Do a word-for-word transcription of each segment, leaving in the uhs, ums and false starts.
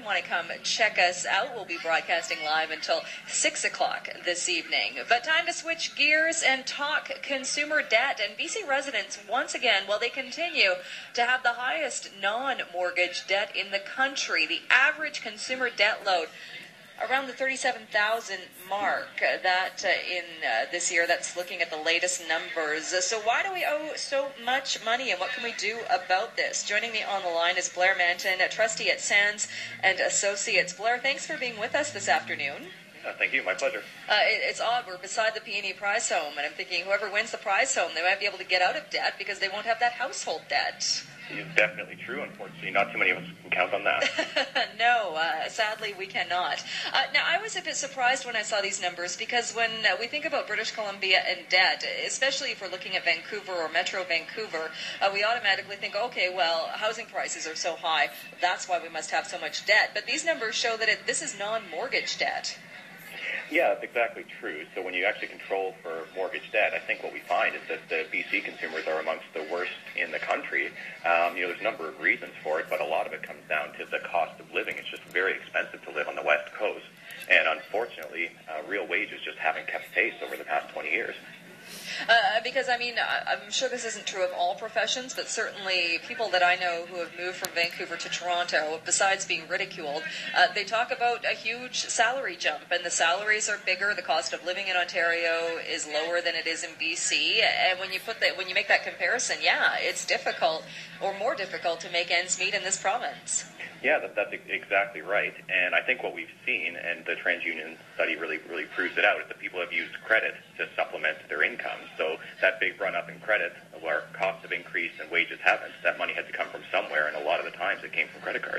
want to come check us out, we'll be broadcasting live until six o'clock this evening. But time to switch gears and talk consumer debt. And B C residents, once again, well, they continue to have the highest non-mortgage debt in the country. The average consumer debt load around the thirty-seven thousand mark. Uh, that uh, in uh, this year, that's looking at the latest numbers. Uh, so why do we owe so much money, and what can we do about this? Joining me on the line is Blair Manton, a trustee at Sands and Associates. Blair, thanks for being with us this afternoon. Uh, thank you. My pleasure. Uh, it, it's odd. We're beside the P and E prize home, and I'm thinking whoever wins the prize home, they might be able to get out of debt because they won't have that household debt. It's definitely true, unfortunately. Not too many of us can count on that. No, uh, sadly we cannot. Uh, now, I was a bit surprised when I saw these numbers because when uh, we think about British Columbia and debt, especially if we're looking at Vancouver or Metro Vancouver, uh, we automatically think, okay, well, housing prices are so high, that's why we must have so much debt. But these numbers show that it, this is non-mortgage debt. Yeah, that's exactly true. So when you actually control for mortgage debt, I think what we find is that the B C consumers are amongst the worst in the country. Um, you know, there's a number of reasons for it, but a lot of it comes down to the cost of living. It's just very expensive to live on the West Coast. And unfortunately, uh, real wages just haven't kept pace over the past twenty years. Uh, because, I mean, I'm sure this isn't true of all professions, but certainly people that I know who have moved from Vancouver to Toronto, besides being ridiculed, uh, they talk about a huge salary jump, and the salaries are bigger. The cost of living in Ontario is lower than it is in B C, and when you put that, when you make that comparison, yeah, it's difficult or more difficult to make ends meet in this province. Yeah, that, that's exactly right. And I think what we've seen, and the TransUnion study really, really proves it out, is that people have used credit to supplement their income. So that big run-up in credit, where costs have increased and wages haven't, that money had to come from somewhere, and a lot of the times it came from credit cards.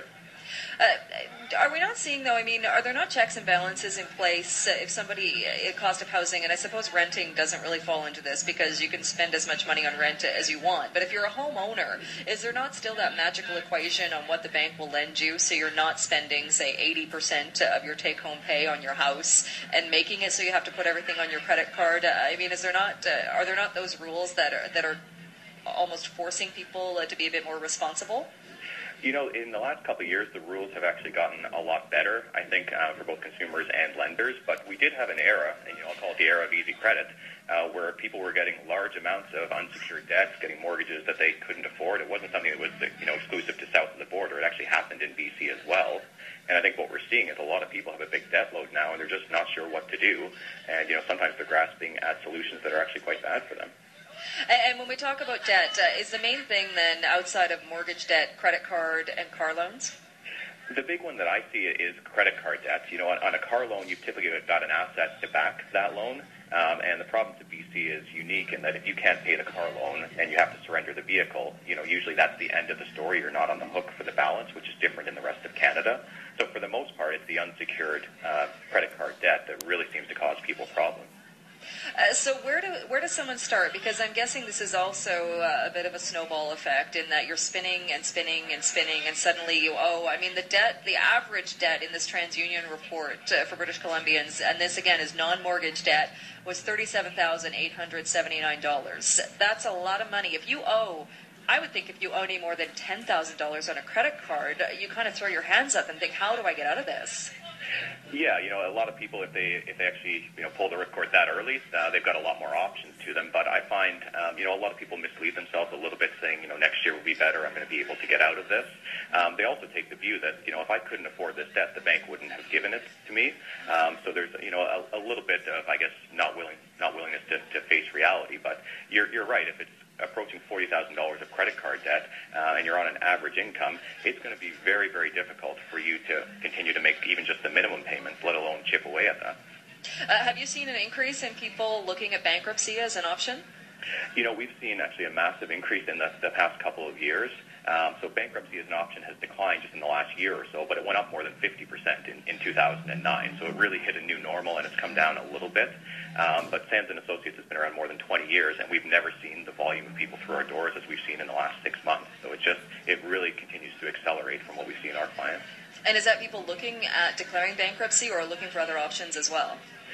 Uh, are we not seeing, though, I mean, are there not checks and balances in place uh, if somebody, uh, cost of housing, and I suppose renting doesn't really fall into this because you can spend as much money on rent as you want, but if you're a homeowner, is there not still that magical equation on what the bank will lend you so you're not spending, say, eighty percent of your take-home pay on your house and making it so you have to put everything on your credit card? Uh, I mean, is there not, uh, are there not those rules that are, that are almost forcing people uh, to be a bit more responsible? You know, in the last couple of years, the rules have actually gotten a lot better, I think, uh, for both consumers and lenders. But we did have an era, and you know, I'll call it the era of easy credit, uh, where people were getting large amounts of unsecured debts, getting mortgages that they couldn't afford. It wasn't something that was, you know, exclusive to south of the border. It actually happened in B C as well. And I think what we're seeing is a lot of people have a big debt load now, and they're just not sure what to do. And, you know, sometimes they're grasping at solutions that are actually quite bad for them. And when we talk about debt, uh, is the main thing then outside of mortgage debt, credit card and car loans? The big one that I see is credit card debt. You know, on, on a car loan, you've typically got an asset to back that loan. Um, and the province of B C is unique in that if you can't pay the car loan and you have to surrender the vehicle, you know, usually that's the end of the story. You're not on the hook for the balance, which is different in the rest of Canada. So for the most part, it's the unsecured uh, credit card debt that really seems to cause people problems. Uh, so where do where does someone start? Because I'm guessing this is also uh, a bit of a snowball effect in that you're spinning and spinning and spinning, and suddenly you owe. I mean, the debt, the average debt in this TransUnion report uh, for British Columbians, and this again is non-mortgage debt, was thirty-seven thousand eight hundred seventy-nine dollars. That's a lot of money. If you owe, I would think if you owe any more than ten thousand dollars on a credit card, you kind of throw your hands up and think, how do I get out of this? Yeah, you know, a lot of people, if they if they actually, you know, pull the ripcord that early, uh, they've got a lot more options to them. But I find, um, you know, a lot of people mislead themselves a little bit saying, you know, next year will be better, I'm going to be able to get out of this. Um, they also take the view that, you know, if I couldn't afford this debt, the bank wouldn't have given it to me. Um, so there's, you know, a, a little bit of, I guess, not willing, not willingness to, to face reality. But you're you're right. If it's approaching forty thousand dollars of credit card debt uh, and you're on an average income, it's going to be very, very difficult for you to continue to make even just the minimum payments, let alone chip away at that. Uh, have you seen an increase in people looking at bankruptcy as an option? You know, we've seen actually a massive increase in the, the past couple of years. Um, so bankruptcy as an option has declined just in the last year or so, but it went up more than fifty percent in, in two thousand nine. So it really hit a new normal, and it's come down a little bit. Um, but Sands and Associates has been around more than twenty years, and we've never seen the volume of people through our doors as we've seen in the last six months. So it just, it really continues to accelerate from what we see in our clients. And is that people looking at declaring bankruptcy or looking for other options as well?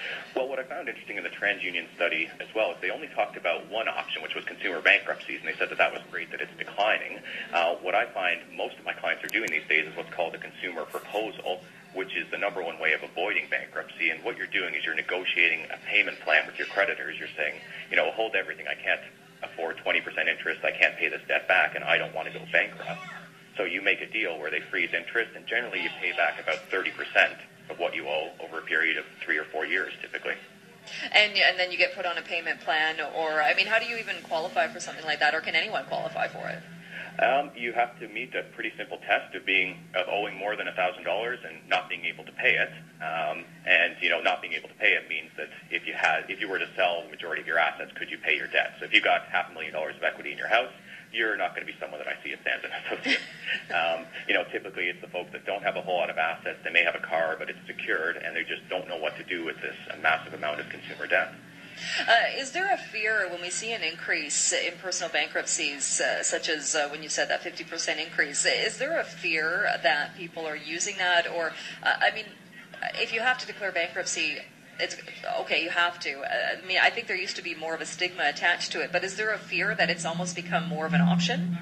Well, what I found interesting in the TransUnion study as well is they only talked about one option, which was consumer bankruptcies, and they said that that was great, that it's declining. Uh, what I find most of my clients are doing these days is what's called a consumer proposal, which is the number one way of avoiding bankruptcy. And what you're doing is you're negotiating a payment plan with your creditors. You're saying, you know, hold everything. I can't afford twenty percent interest. I can't pay this debt back, and I don't want to go bankrupt. So you make a deal where they freeze interest, and generally you pay back about thirty percent of what you owe over a period of three or four years, typically. And and then you get put on a payment plan, or, I mean, how do you even qualify for something like that, or can anyone qualify for it? Um, you have to meet a pretty simple test of being of owing more than one thousand dollars and not being able to pay it. Um, and, you know, not being able to pay it means that if you had, if you were to sell the majority of your assets, could you pay your debt? So if you got half a million dollars of equity in your house, you're not going to be someone that I see at Sands and Associates. um, you know, typically it's the folks that don't have a whole lot of assets. They may have a car, but it's secured, and they just don't know what to do with this a massive amount of consumer debt. Uh, is there a fear when we see an increase in personal bankruptcies, uh, such as uh, when you said that fifty percent increase, is there a fear that people are using that? Or, uh, I mean, if you have to declare bankruptcy, it's okay, you have to. Uh, I mean, I think there used to be more of a stigma attached to it, but is there a fear that it's almost become more of an option?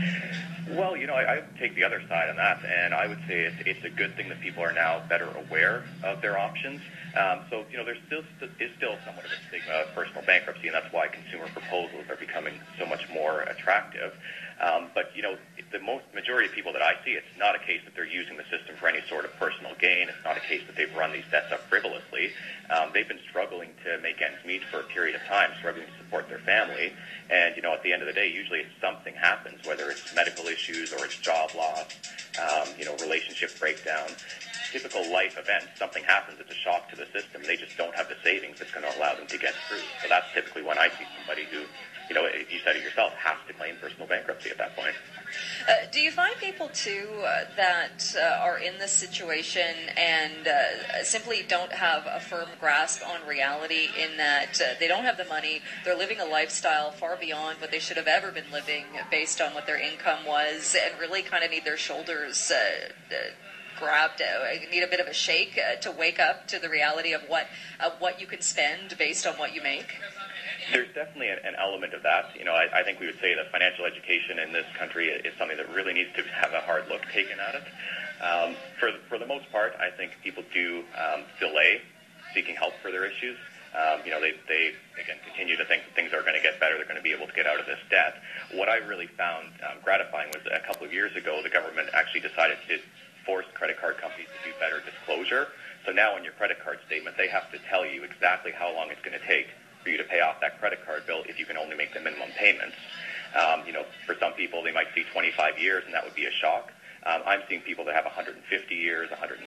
Well, you know, I, I take the other side on that, and I would say it's, it's a good thing that people are now better aware of their options. Um, so, you know, there still is still somewhat of a stigma of personal bankruptcy, and that's why consumer proposals are becoming so much more attractive. Um, but, you know, the most majority of people that I see, it's not a case that they're using the system for any sort of personal gain. It's not a case that they've run these debts up frivolously. Um, they've been struggling to make ends meet for a period of time, struggling to support their family. And, you know, at the end of the day, usually if something happens, whether it's medical issues or it's job loss, um, you know, relationship breakdown, typical life events, something happens, it's a shock to the system. They just don't have the savings that's going to allow them to get through. So that's typically when I see somebody who, you know, you said it yourself, has to claim personal bankruptcy at that point. Uh, do you find people, too, uh, that uh, are in this situation and uh, simply don't have a firm grasp on reality, in that uh, they don't have the money, they're living a lifestyle far beyond what they should have ever been living based on what their income was, and really kind of need their shoulders uh, uh, grabbed, uh, need a bit of a shake uh, to wake up to the reality of what, uh, what you can spend based on what you make? There's definitely an, an element of that. You know, I, I think we would say that financial education in this country is something that really needs to have a hard look taken at it. Um, for, for the most part, I think people do um, delay seeking help for their issues. Um, you know, they, they, again, continue to think that things are going to get better, they're going to be able to get out of this debt. What I really found um, gratifying was a couple of years ago, the government actually decided to force credit card companies to do better disclosure. So now on your credit card statement, they have to tell you exactly how long it's going to take for you to pay off that credit card bill if you can only make the minimum payments. Um, you know, for some people, they might see twenty-five years, and that would be a shock. Um, I'm seeing people that have one hundred fifty years, one hundred